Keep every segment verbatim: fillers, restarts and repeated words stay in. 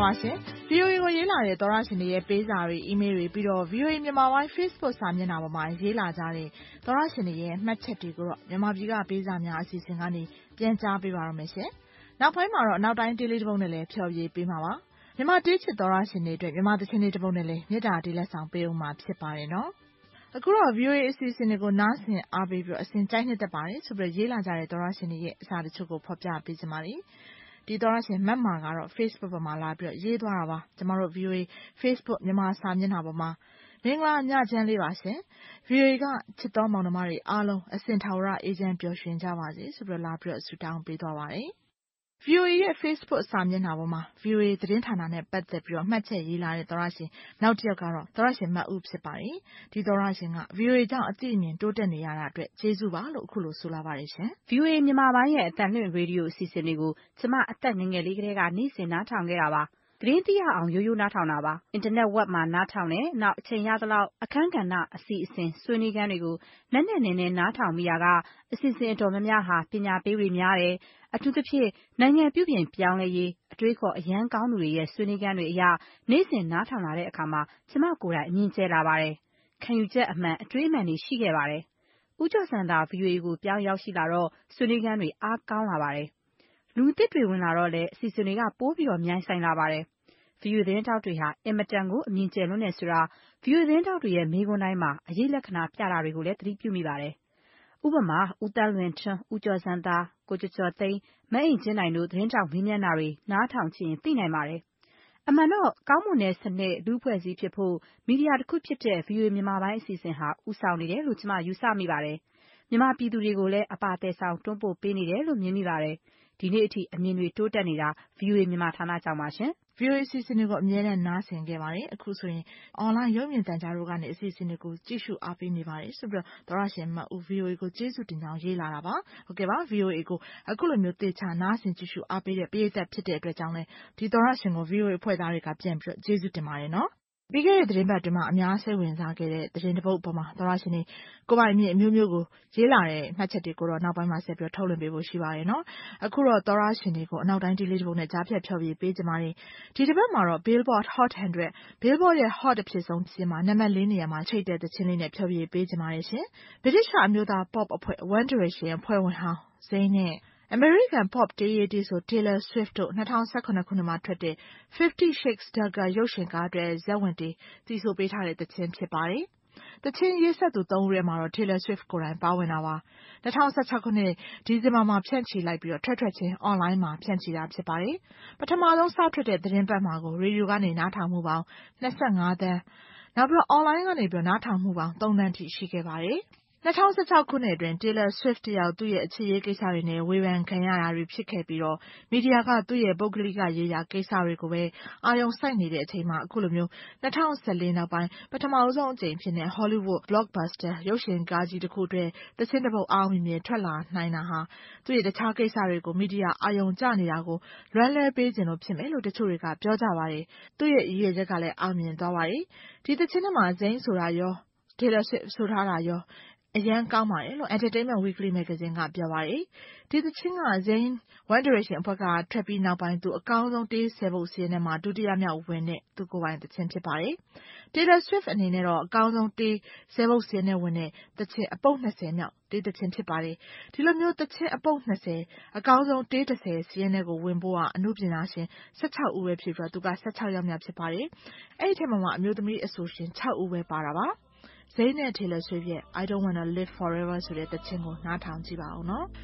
ပါရှင် ဗီအိုအေ ကိုရေးလာတဲ့သောရရှင်တွေရဲ့ပေးစာတွေ email တွေပြီးတော့ ဗီအိုအေ မြန်မာပိုင်း Facebook စာမျက်နှာပေါ်မှာရေးလာကြတဲ့သောရရှင်တွေရဲ့မှတ်ချက်တွေကိုတော့မြန်မာပြည်ကပေးစာများအစီအစဉ်ကနေပြန်ကြားပေးပါရမယ်ရှင်။နောက်ပိုင်းမှာတော့နောက်တိုင်းတေးလေးတစ်ပုဒ်နဲ့လည်းဖျော်ဖြေပေးမှာပါ။မြန်မာတေးချစ်သောရရှင်တွေအတွက်မြန်မာသချင်းလေးတစ်ပုဒ်နဲ့လည်းမေတ္တာတေးလက်ဆောင်ပေးဦးမှာဖြစ်ပါတယ်နော်။အခုတော့ ဗီအိုအေ အစီအစဉ်တွေကိုနားဆင်အားပေးပြီးတော့အစဉ်ကြိုက်နှစ်သက်ပါတယ်ဆိုပြီးရေးလာကြတဲ့သောရရှင်တွေရဲ့အစာတချို့ကိုဖော်ပြပေးကြပါမယ်။ဒီသောရရှင်မတ်မာကတော့ Facebook ပေါ်မှာလာပြီးတော့ရေးသွားတာပါ။ကျမတို့ ဗီအိုအေ Facebook မြန်မာစာမျက်နှာပေါ်မှာမင်္ဂလာညချမ်းလေးပါရှင်။ ဗီအိုအေကချစ်တော်မောင်နှမတွေအားလုံးအစဉ်ထာဝရအေးချမ်းပျော်ရွှင်ကြပါစေဆိုပြီးလာပြီးတော့ဆုတောင်းပေးသွားပါတယ်။ ဗီအိုအေရဲ့ Facebook စာမျက်နှာပေါ်မှာ ဗီအိုအေသတင်းဌာနနဲ့ပတ်သက်ပြီးတော့မှတ်ချက်ရေးလာတဲ့သောရရှင်နောက်တစ်ယောက်ကတော့သောရရှင်မတ်ဦးဖြစ်ပါတယ်။ဒီသောရရှင်က ဗီအိုအေကြောင့်အသိအမြင်တိုးတက်နေရတာအတွက်ကျေးဇူးပါလို့အခုလိုဆိုလာပါတယ်ရှင်။ဗီအိုအေမြန်မာပိုင်းရဲ့အသံလွှင့်ရေဒီယိုအစီအစဉ်တွေကိုကျမအသက်ငယ်ငယ်လေးကတည်းကနေ့စဉ်နားထောင်ခဲ့တာပါ။သတင်းသိရအောင်ရိုးရိုးနားထောင်တာပါ။အင်တာနက်ဝက်မှာနားထောင်တယ်။နောက်အချိန်ရသလောက်အခန်းကဏ္ဍအစီအစဉ်ဆွေးနွေးခန်းတွေကိုနက်နက်နဲနဲနားထောင်မိတာကအစီအစဉ်အတော်များများဟာပညာပေးတွေများတယ်။အထူးသဖြင့်နိုင်ငံပြုပြင်ပြောင်းလဲရေးအတွေးခေါ်အရန်ကောင်းသူတွေရဲ့ဆွေးနွေးခန်းတွေအရနေ့စဉ်နားထောင်လာတဲ့အခါမှာကျမကိုယ်တိုင်အမြင်ကျလာပါတယ်။ခံယူချက်အမှန်အတွေးအမှန်တွေရှိခဲ့ပါတယ်။ဦးကျော်စံသာ ဗီအိုအေ ကိုပြောင်းရောက်ရှိလာတော့ဆွေးနွေးခန်းတွေအားကောင်းလာပါတယ်။လူသစ်တွေဝင်လာတော့လည်းအစီအစဉ်တွေကပိုးပြီးတော့မြိုင်ဆိုင်လာပါတယ်။ ဗီအိုအေသတင်းတောက်တွေဟာအင်မတန်ကိုအမြင်ကျယ်လွန်းနေဆိုတာဗီအိုအေသတင်းတောက်တွေရဲ့မေးခွန်းတိုင်းမှာအရေးလက္ခဏာပြတာတွေကိုလည်းသတိပြုမိပါတယ်။ဥပမာဦးတန်းလွင်ထွန်းဦးကျော်စံသာကိုကျော်ကျော်သိန်းမအိမ်ချင်းနိုင်တို့သတင်းတောက်မေးမြန်းတာတွေနားထောင်ကြည့်ရင်သိနိုင်ပါတယ်။အမှန်တော့ကောင်းမွန်တဲ့စနစ်လူ့ဖွဲ့စည်းဖြစ်ဖို့မီဒီယာတစ်ခုဖြစ်တဲ့ဗီအိုအေမြန်မာပိုင်းအစီအစဉ်ဟာဦးဆောင်နေတယ်လို့ကျမယူဆမိပါတယ်။မြန်မာပြည်သူတွေကိုလည်းအပါအသည်ဆောင်တွန်းပို့ပေးနေတယ်လို့မြင်မိပါတယ်။ဒီနေ့အထိအမြင်တွေတိုးတက်နေတာဗီအိုအေမြန်မာဌာနကြောင့်ပါရှင်။ ဗီအိုအေအစီအစဉ်တွေကိုအမြဲတမ်းနားဆင်ခဲ့ပါတယ်။အခုဆိုရင် online ရုပ်မြင်သံကြားတို့ကနေအစီအစဉ်တွေကိုကြည့်ရှုအားပေးနေပါတယ်ဆိုပြီးတော့သောရရှင်မတ်ဦး ဗီအိုအေ ကိုကျေးဇူးတင်ကြောင်းရေးလာတာပါ။ဟုတ်ကဲ့ပါ ဗီအိုအေ ကိုအခုလိုမျိုးသေချာနားဆင်ကြည့်ရှုအားပေးတဲ့ပရိသတ်ဖြစ်တဲ့အတွက်ကြောင့်လည်းဒီသောရရှင်ကို ဗီအိုအေ အဖွဲ့သားတွေကပြန်ပြီးတော့ကျေးဇူးတင်ပါတယ်နော်။ပြီးခဲ့တဲ့သတင်းပတ်တွင်မှာအများစိတ်ဝင်စားခဲ့တဲ့သတင်းတစ်ပုဒ်ပေါ်မှာသောရရှင်တွေကိုပိုင်မြင့်အမျိုးမျိုးကိုရေးလာတဲ့မှတ်ချက်တွေကိုတော့နောက်ပိုင်းမှာဆက်ပြီးတော့ထုတ်လွှင့်ပေးဖို့ရှိပါတယ်နော်။အခုတော့သောရရှင်တွေကိုအနောက်တိုင်းဒီလေးတစ်ပုဒ်နဲ့ကြားဖြတ်ဖြော်ပြပေးကြပါမယ်။ဒီတစ်ပတ်မှာတော့ Billboard Hot ဟန်ဒရက် Billboard ရဲ့ Hot အဖြစ်ဆုံးစီးမှာနံပါတ်လေးနေရာမှာချိတ်တဲ့သချင်းလေးနဲ့ဖြော်ပြပေးကြပါမယ်ရှင်။ဗြိတိရှ်အမျိုးသား pop အဖွဲ့ One Direction အဖွဲ့ဝင်ဟောင်း Zayn နဲ့အမေရိကန် pop တေးရေးတီးဆို Taylor Swift တို့၂၀၁၇ ခုနှစ်မှာထွက်တဲ့ Fifty Shades Darker ရုပ်ရှင်ကားအတွက်ဇာတ်ဝင်တေးသီဆိုပေးထားတဲ့သချင်းဖြစ်ပါတယ်။သချင်းရေးဆက်သူသုံးဦးထဲမှာတော့ Taylor Swift ကိုယ်တိုင်ပါဝင်တာပါ။၂၀၁၆ ခုနှစ်ဒီဇင်ဘာမှာဖြန့်ချီလိုက်ပြီးတော့ထွက်ထွက်ချင်း online မှာဖြန့်ချီတာဖြစ်ပါတယ်။ပထမဆုံးစထွက်တဲ့သတင်းပတ်မှာကိုရေဒီယိုကနေနားထောင်မှုပေါင်း၂၅သန်းနောက်ပြီးတော့ online ကနေပြီးတော့နားထောင်မှုပေါင်းသုံးသန်းထိရှိခဲ့ပါတယ်။၂၀၁၆ ခုနှစ်အတွင်း Taylor Swift တယောက်သူ့ရဲ့အချစ်ရေးကိစ္စတွေနဲ့ဝေဖန်ခံရတာတွေဖြစ်ခဲ့ပြီးတော့မီဒီယာကသူ့ရဲ့ပုဂ္ဂလိကရေးရာကိစ္စတွေကိုပဲအာရုံစိုက်နေတဲ့အချိန်မှာအခုလိုမျိုး၂၀၁၄နောက်ပိုင်းပထမဆုံးအကြိမ်ဖြစ်တဲ့ Hollywood blockbuster ရုပ်ရှင်ကားကြီးတစ်ခုအတွက်သချင်းတစ်ပုဒ်အောင်မြင်မြင်ထွက်လာနိုင်တာဟာသူ့ရဲ့တခြားကိစ္စတွေကိုမီဒီယာအာရုံကျနေတာကိုလွှမ်းလဲပေးခြင်းလို့ဖြစ်မယ်လို့တချို့တွေကပြောကြပါတယ်။သူ့ရဲ့ရည်ရွယ်ချက်ကလည်းအောင်မြင်သွားပါတယ်။ဒီသချင်းထဲမှာ Zayn ဆိုတာရော Taylor Swift ဆိုထားတာရောအရန်ကောင်းပါတယ်လို့ Entertainment Weekly Magazine ကပြောပါတယ်။ဒီသချင်းက Zayn One Direction အဖွဲ့ကထွက်ပြီးနောက်ပိုင်းသူအကောင်းဆုံးတေးဆယ်ပုဒ်စာရင်းထဲမှာဒုတိယမြောက်ဝင်တဲ့သူကိုယ်ပိုင်သချင်းဖြစ်ပါတယ်။ Taylor Swift အနေနဲ့တော့အကောင်းဆုံးတေးဆယ်ပုဒ်စာရင်းထဲဝင်တဲ့သချင်းအပုဒ်၂၀မြောက်တေးသချင်းဖြစ်ပါတယ်။ဒီလိုမျိုးသချင်းအပုဒ်၂၀အကောင်းဆုံးတေး၁၀စာရင်းထဲကိုဝင်ဖို့ကအနုပညာရှင်၁၆ဦးပဲဖြစ်ပြီးတော့သူက၁၆ယောက်မြောက်ဖြစ်ပါတယ်။အဲ့ဒီထဲမှာမှအမျိုးသမီးအဆိုရှင်၆ဦးပဲပါတာပါ။ Zayn နဲ့ Taylor Swift ရဲ့ I Don't Wanna Live Forever ဆိုတဲ့သချင်းကိုနားထောင်ကြည့်ပါဦးနော်။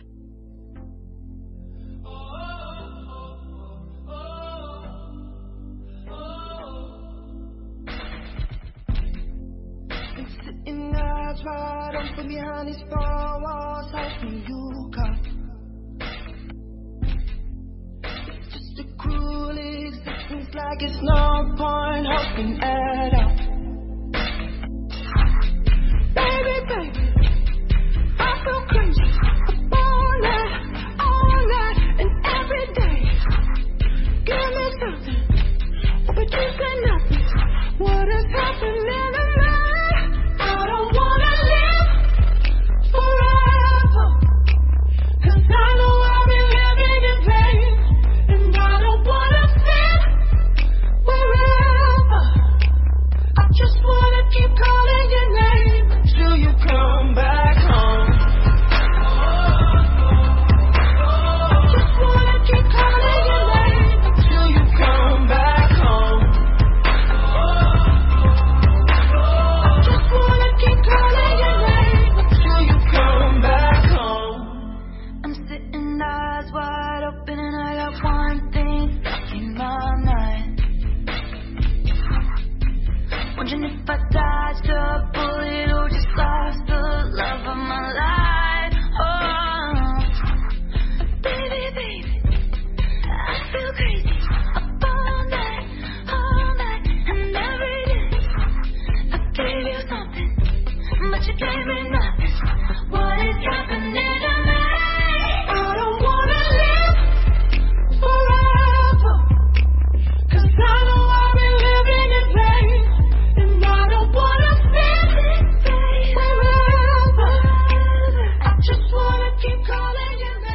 Right up from behind these four walls, help me you come. It's just a cruel existence, like it's no point hoping at all. Baby, baby, I feel crazy. Up all night, all night, and every day. Give me something, but you say nothing. What is happening to me? I know I've been living in vain, and I don't wanna feel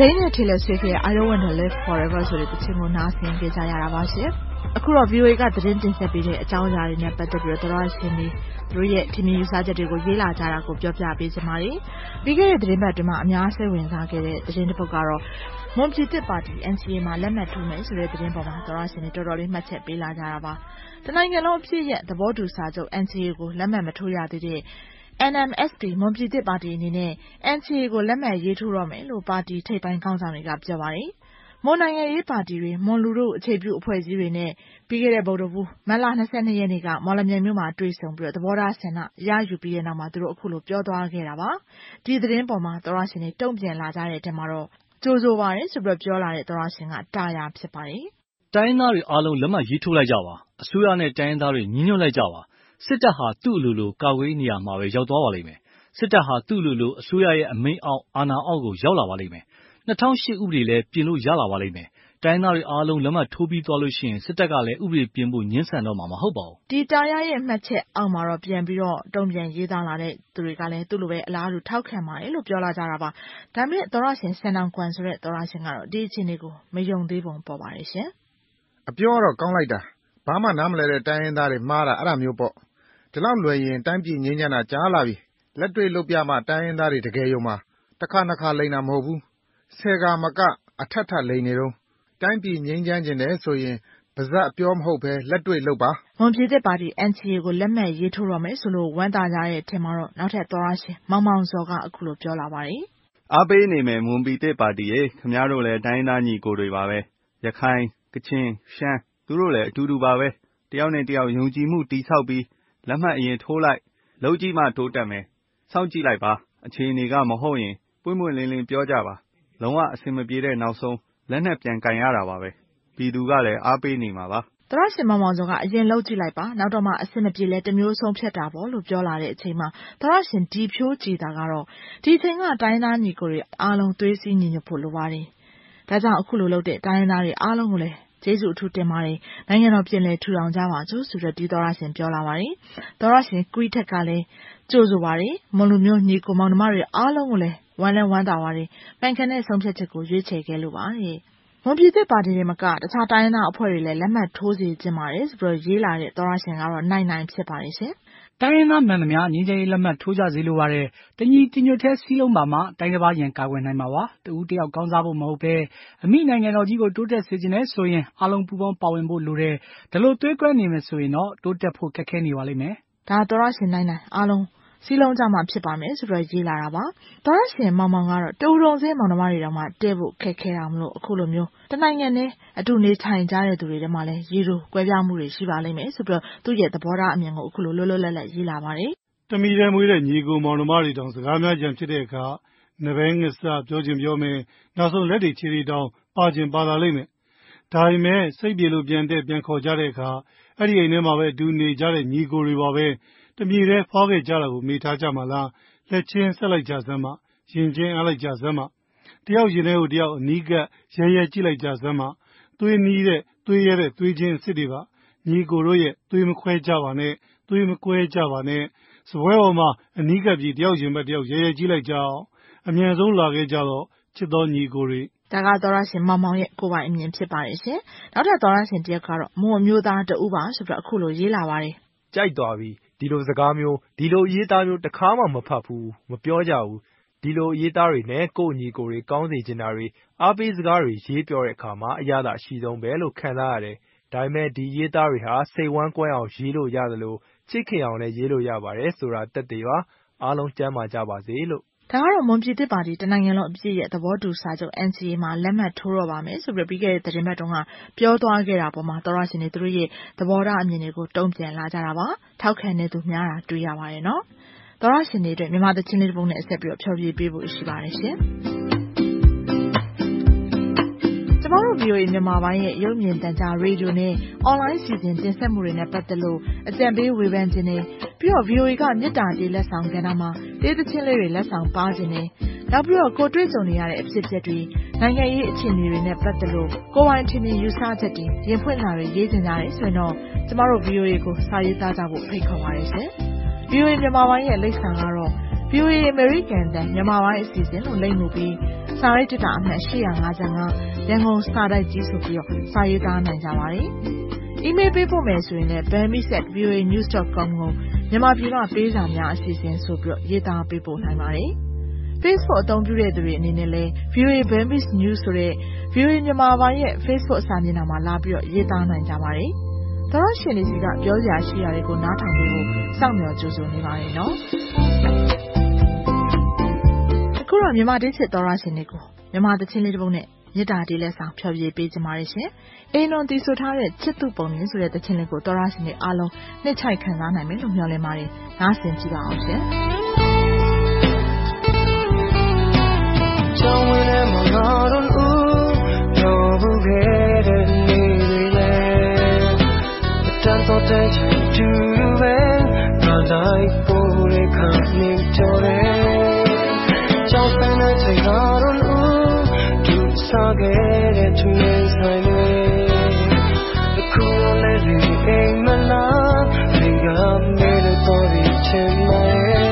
Zayn နဲ့ Taylor Swift ရဲ့ I Don't Want to Live Forever ဆိုတဲ့သချင်းကိုနားဆင်ကြရတာပါရှင်။အခုတော့ V O A ကသတင်းတင်ဆက်ပေးတဲ့အကြောင်းအရာတွေနဲ့ပတ်သက်ပြီးတော့သောရရှင်တွေတို့ရဲ့ထင်မြင်ယူဆချက်တွေကိုရေးလာကြတာကိုပြောပြပေးချင်ပါတယ်။ပြီးခဲ့တဲ့သတင်းပတ်အတွင်းမှာအများစိတ်ဝင်စားခဲ့တဲ့သတင်းတစ်ပုဒ်ကတော့မွန်ပြည်သစ်ပါတီ N C A မှာလက်မှတ်ထိုးမယ်ဆိုတဲ့သတင်းပေါ်မှာသောရရှင်တွေတော်တော်လေးမှတ်ချက်ပေးလာကြတာပါ။တနိုင်ငံလုံးအဖြစ်ရဲ့သဘောတူစာချုပ် N C A ကိုလက်မှတ်မထိုးရသေးတဲ့N M S P မွန်ပြည်သစ်ပါတီအနေနဲ့ N C A ကိုလက်မှတ်ရေးထိုးတော့မယ်လို့ပါတီထိပ်ပိုင်းခေါင်းဆောင်တွေကပြောပါတယ်။မွန်နိုင်ငံရေးပါတီတွေမွန်လူထုအခြေပြုအဖွဲ့အစည်းတွေနဲ့ပြီးခဲ့တဲ့ဗုဒ္ဓဘူးမတ်လ၂၂ရက်နေ့ကမော်လမြိုင်မြို့မှာတွေ့ဆုံပြီးတော့သဘောထားဆန္ဒရယူပြီးတဲ့နောက်မှာသူတို့အခုလိုပြောသွားခဲ့တာပါ။ဒီသတင်းပေါ်မှာသောရရှင်တွေတုံ့ပြန်လာကြတဲ့အထက်မှာတော့ကြိုးဆိုပါတယ်ဆိုပြီးပြောလာတဲ့သောရရှင်ကတာယာဖြစ်ပါတယ်။တိုင်းသားတွေအားလုံးလက်မှတ်ရေးထိုးလိုက်ကြပါ။အစိုးရနဲ့တိုင်းသားတွေညီညွတ်လိုက်ကြပါ။စစ်တပ်ဟာသူ့အလိုလိုကာကွယ်နေရမှာပဲရောက်သွားပါလိမ့်မယ်။စစ်တပ်ဟာသူ့အလိုလိုအစိုးရရဲ့အမိန့်အောက်အာဏာအောက်ကိုရောက်လာပါလိမ့်မယ်။၂၀၀၈ဥပဒေလည်းပြင်လို့ရလာပါလိမ့်မယ်။တိုင်းသားတွေအားလုံးလက်မှတ်ထိုးပြီးသွားလို့ရှိရင်စစ်တပ်ကလည်းဥပဒေပြင်ဖို့ညှင်းဆန်တော့မှာမဟုတ်ပါဘူး။ဒီတာယာရဲ့မှတ်ချက်အောက်မှာတော့ပြန်ပြီးတော့တုံ့ပြန်ရေးသားလာတဲ့သူတွေကလည်းသူ့လိုပဲအလားတူထောက်ခံပါတယ်လို့ပြောလာကြတာပါ။ဒါပေမဲ့သောရရှင်စံတောင်ကွမ်ဆိုတဲ့သောရရှင်ကတော့ဒီအခြေအနေကိုမယုံသေးပုံပေါ်ပါတယ်ရှင်။အပြောတော့ကောင်းလိုက်တာ။ဘာမှနားမလဲတဲ့တိုင်းရင်းသားတွေမှားတာအဲ့ဒါမျိုးပေါ့။ဒီလောက်လွယ်ရင်တိုင်းပြည်ငြိမ်းချမ်းတာကြားလာပြီ။လက်တွေ့လုပ်ပြမှတိုင်းရင်းသားတွေတကယ်ယုံမှာတစ်ခါနှစ်ခါလိန်တာမဟုတ်ဘူး။ဆယ်ခါမကအထက်ထပ်လိန်နေတော့တိုင်းပြည်ငြိမ်းချမ်းခြင်းတယ်ဆိုရင်ပါဇက်ပြောမဟုတ်ပဲလက်တွေ့လုပ်ပါ။မွန်ပြည်သစ်ပါတီ N C A ကိုလက်မှတ်ရေးထိုးတော့မယ်ဆိုလို့ဝမ်းသာကြတဲ့အထက်မှာတော့နောက်ထပ်သောရရှင်မောင်မောင်စောကအခုလိုပြောလာပါတယ်။အားပေးနေမယ်မွန်ပြည်သစ်ပါတီရေခင်ဗျားတို့လည်းတိုင်းသားညီကိုတွေပါပဲ။ရခိုင်ကချင်ရှမ်းသူတို့လည်းအတူတူပါပဲ။တယောက်နဲ့တယောက်ယုံကြည်မှုတိဆောက်ပြီးလက်မှတ်အရင်ထိုးလိုက်လုပ်ကြည့်မှတိုးတက်မယ်။စောင့်ကြည့်လိုက်ပါအခြေအနေကမဟုတ်ရင်ပွင့်ပွင့်လင်းလင်းပြောကြပါလုံးဝအဆင်မပြေတဲ့နောက်ဆုံးလက်နဲ့ပြန်ကင်ရတာပါပဲပြည်သူကလည်းအားပေးနေမှာပါသောရရှင်မောင်မောင်စောကအရင်လုပ်ကြည့်လိုက်ပါနောက်တော့မှအဆင်မပြေလဲတမျိုးဆုံးဖြတ်တာပေါ့လို့ပြောလာတဲ့အချိန်မှာသောရရှင်ဒီဖြိုးကြည်တာကတော့ဒီအချိန်ကတိုင်းသားညီကိုတွေအားလုံးသွေးစည်းညီညွတ်ဖို့လိုပါတယ်ဒါကြောင့်အခုလိုလုပ်တဲ့တိုင်းသားတွေအားလုံးကိုလည်းကျေးဇူးအထူးတင်ပါတယ်နိုင်ငံတော်ပြည်လဲထူထောင်ကြပါစို့ဆိုတော့ဒီသောရရှင်ပြောလာပါတယ်သောရရှင်ကွီးထက်ကလည်းကြိုးဆိုပါတယ်မွန်လူမျိုးညီကိုမောင်နှမတွေအားလုံးကိုလည်းဝမ်းလဲဝမ်းသာပါတယ်ပန်ခနဲ့ဆုံးဖြတ်ချက်ကိုရွေးချယ်ခဲ့လို့ပါတဲ့မွန်ပြည်သစ်ပါတီတွေမကတခြားတိုင်းသားအဖွဲ့တွေလည်းလက်မှတ်ထိုးစီခြင်းပါတယ်ဆိုပြီးရေးလာတဲ့သောရရှင်ကတော့နိုင်နိုင်ဖြစ်ပါတယ်ရှင်တိုင်းရင်းသားမှန်သမျှငြိမ်းချမ်းရေးလက်မှတ်ထိုးကြစေလိုပါတယ်တညီတညွတ်တဲ့စီးလုံးပါမှတိုင်းတစ်ပါးရန်ကာကွယ်နိုင်မှာပါတဦးတယောက်ကောင်းစားဖို့မဟုတ်ပဲအမိနိုင်ငံတော်ကြီးကိုတိုးတက်စေချင်တဲ့ဆိုရင်အားလုံးပူးပေါင်းပါဝင်ဖို့လိုတယ်ဒါလို့တွေးကွဲနေမယ်ဆိုရင်တော့တိုးတက်ဖို့ခက်ခဲနေပါလိမ့်မယ်ဒါသောရရှင်နိုင်နိုင်အားလုံးစီလုံးကြမှာဖြစ်ပါမယ်ဆိုတော့ရေးလာတာပါသောရရှင်မောင်မောင်ကတော့တူတုံစင်းမောင်နှမတွေတောင်မှတဲဖို့ခက်ခဲတာမလို့အခုလိုမျိုးတနိုင်ငံနဲ့အတူနေထိုင်ကြတဲ့သူတွေတည်းမှလည်းရေလိုကွဲပြားမှုတွေရှိပါလိမ့်မယ်ဆိုပြီးတော့သူ့ရဲ့သဘောထားအမြင်ကိုအခုလိုလွတ်လွတ်လပ်လပ်ရေးလာပါတယ်တမီတဲ့မွေးတဲ့ညီကိုမောင်နှမတွေတောင်စကားများကြံဖြစ်တဲ့အခါနဘဲငစပြောခြင်းပြောမယ်နောက်ဆုံးလက်တွေခြေတွေတောင်ပါခြင်းပါလာလိမ့်မယ်ဒါပေမဲ့စိတ်ပြေလို့ပြန်တဲ့ပြန်ခေါ်ကြတဲ့အခါအဲ့ဒီအိမ်ထဲမှာပဲအတူနေကြတဲ့ညီကိုတွေပါပဲတမီတဲ့ဖွားခဲ့ကြတာကိုမေ့ထားကြမှာလားလက်ချင်းဆက်လိုက်ကြစမ်းမှရင်ချင်းအားလိုက်ကြစမ်းမှတယောက်ရင်ထဲကိုတယောက်အနီးကပ်ရဲရဲကြည့်လိုက်ကြစမ်းမှသွေးနီးတဲ့သွေးရဲတဲ့သွေးချင်းအစ်စ်တွေပါညီကိုတို့ရဲ့သွေးမခွဲကြပါနဲ့သွေးမကွဲကြပါနဲ့စပွဲပေါ်မှာအနီးကပ်ပြီးတယောက်ရင်ဘက်တယောက်ရဲရဲကြည့်လိုက်ကြအောင်အမြန်ဆုံးလာခဲ့ကြတော့ချစ်တော်ညီကိုတွေဒါကသောရရှင်မောင်မောင်ရဲ့ကိုယ်ပိုင်အမြင်ဖြစ်ပါတယ်ရှင်နောက်ထပ်သောရရှင်တယောက်ကတော့မွန်မျိုးသားတူပါဆိုပြီးအခုလိုရေးလာပါတယ်ကြိုက်သွားပြီဒီလိုစကားမျိုးဒီလိုရေးသားမျိုးတစ်ခါမှမဖတ်ဘူးမပြောကြဘူးဒီလိုရေးသားတွေနဲ့ကိုယ့်ညီကိုတွေကောင်းစေချင်တာတွေအားပေးစကားတွေရေးပြောတဲ့အခါမှာအရသာအရှိဆုံးပဲလို့ခံစားရတယ်ဒါပေမဲ့ဒီရေးသားတွေဟာစိတ်ဝမ်းကွဲအောင်ရေးလို့ရတယ်လို့ချစ်ခင်အောင်လည်းရေးလို့ရပါတယ်ဆိုတာတက်သေးပါအားလုံးကျမ်းမာကြပါစေလို့ဒါကတော့မွန်ပြည်သစ်ပါတီတနိုင်ငံလုံးအပြည့်ရဲ့သဘောတူစာချုပ် N C A မှာလက်မှတ်ထိုးတော့ပါမယ်ဆိုပြီးပြီးခဲ့တဲ့သတင်းပတ်တုန်းကပြောသွားခဲ့တာပေါ်မှာသောရရှင်တွေသူတို့ရဲ့သဘောထားအမြင်တွေကိုတုံ့ပြန်လာကြတာပါထောက်ခံနေသူများတာတွေ့ရပါတယ်နော်သောရရှင်တွေအတွက်မြန်မာသချင်းလေးတစ်ပုဒ်နဲ့အဆက်ပြီးတော့ဖျော်ဖြေပေးဖို့ရှိပါတယ်ရှင်ကျမတို့ V O A မြန်မာပိုင်းရဲ့ရုပ်မြင်သံကြားရေဒီယိုနဲ့ online စီစဉ်တင်ဆက်မှုတွေနဲ့ပတ်သက်လို့အကြံပေးဝေဖန်ခြင်းနဲ့ပြီးတော့ V O A ကမြစ်တာတေးလက်ဆောင်ကဏ္ဍမှာတေးသချင်းလေးတွေလက်ဆောင်ပါခြင်းနဲ့နောက်ပြီးတော့ကိုတွေ့ကြုံနေရတဲ့အဖြစ်အပျက်တွေနိုင်ငံရေးအခြေအနေတွေနဲ့ပတ်သက်လို့ကိုယ်ပိုင်ထင်မြင်ယူဆချက်တွေရင်ဖွင့်လာတွေရေးကြကြတယ်ဆိုရင်တော့ကျမတို့ V O A ကိုစာရေးသားကြဖို့ဖိတ်ခေါ်ပါတယ်ရှင်။ V O A မြန်မာပိုင်းရဲ့လိပ်စာကတော့ V O A American တန်မြန်မာပိုင်းအစီအစဉ်လို့လိပ်မှုပြီးစာစာရိုက်တက်တာအမှတ်eight five fiveရန်ကုန်စာတိုက်ကြီးဆိုပြီးတော့စာရေးသားနိုင်ကြပါတယ်။ email ပေးဖို့မယ်ဆိုရင်လည်း burmese at v o a news dot com ကိုမြန်မာပြည်ကပေးစာများအစီအစဉ်ဆိုပြီးတော့ရေးသားပေးပို့နိုင်ပါတယ်။ Facebook အသုံးပြုတဲ့သူတွေအနေနဲ့လည်း ဗီအိုအေ Burmese News ဆိုတဲ့ ဗီအိုအေ မြန်မာပိုင်းရဲ့ Facebook စာမျက်နှာမှာလာပြီးတော့ရေးသားနိုင်ကြပါတယ်။သောရရှင်တွေစီကပြောစရာရှိတာတွေကိုနားထောင်ပေးဖို့စောင့်မျှော်ကြိုဆိုနေပါတယ်နော်။အခုတော့မြန်မာဒေသစ်သောရရှင်တွေကိုမြန်မာသချင်းလေးတစ်ပုဒ်နဲ့မြစ်တာတီးလက်ဆောင်ဖျော်ဖြေပေးကြပါရရှင်။အိမ်တော်တီဆိုထားတဲ့ချစ်သူပုံရင်းဆိုတဲ့သချင်းလေးကိုသောရရှင်တွေအားလုံးနှစ်ချိုက်ခံစားနိုင်မယ်လို့မျှော်လင့်ပါတယ်။နားဆင်ကြည့်ပါအောင်ရှင်။ Don't win them on all on ooh no bugere ni le Tan to te tu ve na dai pore khan ni chore Chao san na chai na on ooh tu sa ge de tu ne sai le Ku le li ai ma na ni ga me le to ri chen mai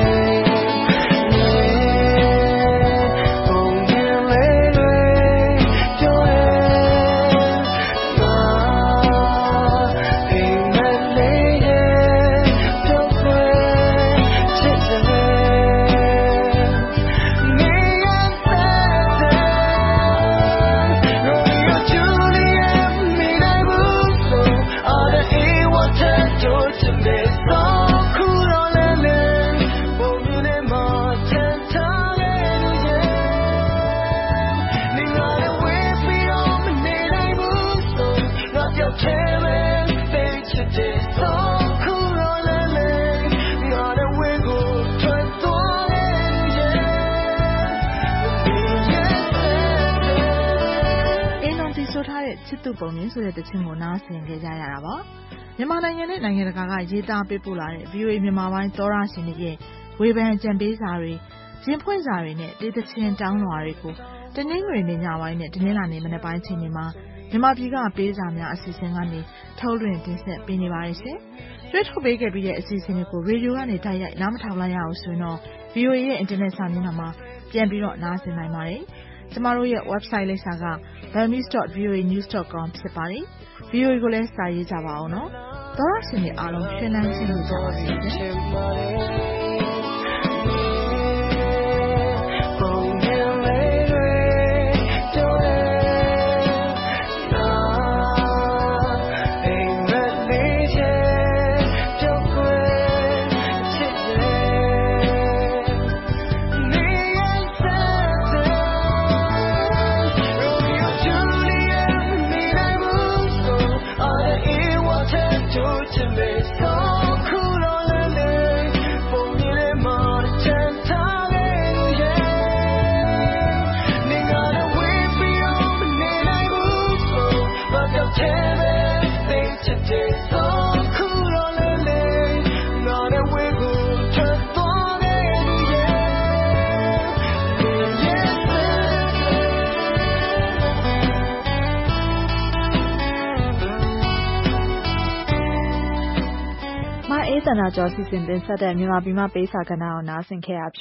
ချစ်သူပုံရင်းဆိုတဲ့သချင်းကိုနားဆင်ကြကြရတာပါမြန်မာနိုင်ငံနဲ့နိုင်ငံတကာကရေးသားပေးပို့လာတဲ့ ဗီအိုအေ မြန်မာပိုင်းသောရရှင်တွေရဲ့ဝေဖန်ကြံပေးစာတွေရင်ဖွင့်စာတွေနဲ့တေးသချင်းတောင်းလွှာတွေကိုတနင်္ဂနွေနေ့ညပိုင်းနဲ့တနင်္လာနေ့မနက်ပိုင်းချိန်တွေမှာမြန်မာပြည်ကပေးစာများအစီအစဉ်ကနေထုတ်လွှင့်တင်ဆက်ပေးနေပါတယ်ရှင်ရွေးထုတ်ပေးခဲ့ပြီးတဲ့အစီအစဉ်တွေကိုရေဒီယိုကနေတိုက်ရိုက်နားမထောင်လိုက်ရအောင်ဆိုရင်တော့ ဗီအိုအေ ရဲ့အင်တာနက်စာမျက်နှာမှာပြန်ပြီးတော့နားဆင်နိုင်ပါတယ်ကျမတို့ရဲ့ website လိပ်စာက burmese dot v o a news dot com ဖြစ်ပါတယ်။ ဗီအိုအေ ကိုလည်းစာရေးကြပါအောင်နော်။သောရရှင်တွေအားလုံးရှင်လန်းခြင်းလို့ကြပါစေရှင်။ My အေးသန္တာကျော်စီစဉ်တင်ဆက်တဲ့မြန်မာပြည်မှာပေးစာကဏ္ဍကိုနားဆင်ခဲ့ရ